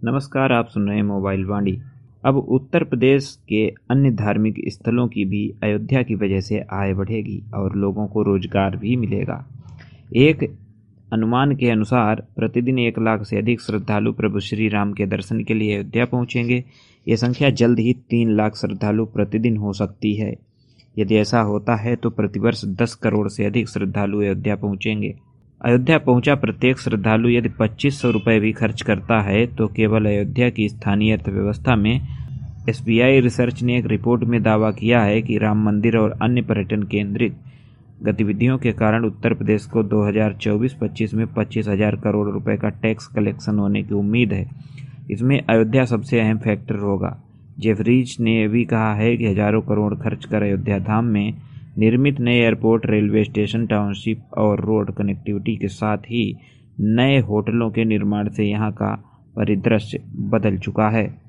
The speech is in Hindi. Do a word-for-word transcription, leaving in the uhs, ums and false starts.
नमस्कार, आप सुन रहे हैं मोबाइल वाणी। अब उत्तर प्रदेश के अन्य धार्मिक स्थलों की भी अयोध्या की वजह से आय बढ़ेगी और लोगों को रोजगार भी मिलेगा। एक अनुमान के अनुसार प्रतिदिन एक लाख से अधिक श्रद्धालु प्रभु श्री राम के दर्शन के लिए अयोध्या पहुंचेंगे। ये संख्या जल्द ही तीन लाख श्रद्धालु प्रतिदिन हो सकती है। यदि ऐसा होता है तो प्रतिवर्ष दस करोड़ से अधिक श्रद्धालु अयोध्या पहुंचेंगे। अयोध्या पहुंचा प्रत्येक श्रद्धालु यदि पच्चीस सौ रुपये भी खर्च करता है तो केवल अयोध्या की स्थानीय अर्थव्यवस्था में एस बी आई रिसर्च ने एक रिपोर्ट में दावा किया है कि राम मंदिर और अन्य पर्यटन केंद्रित गतिविधियों के कारण उत्तर प्रदेश को दो हज़ार चौबीस पच्चीस में पच्चीस हजार करोड़ रुपए का टैक्स कलेक्शन होने की उम्मीद है। इसमें अयोध्या सबसे अहम फैक्टर होगा। जेफरीज ने भी कहा है कि हजारों करोड़ खर्च कर अयोध्या धाम में निर्मित नए एयरपोर्ट, रेलवे स्टेशन, टाउनशिप और रोड कनेक्टिविटी के साथ ही नए होटलों के निर्माण से यहाँ का परिदृश्य बदल चुका है।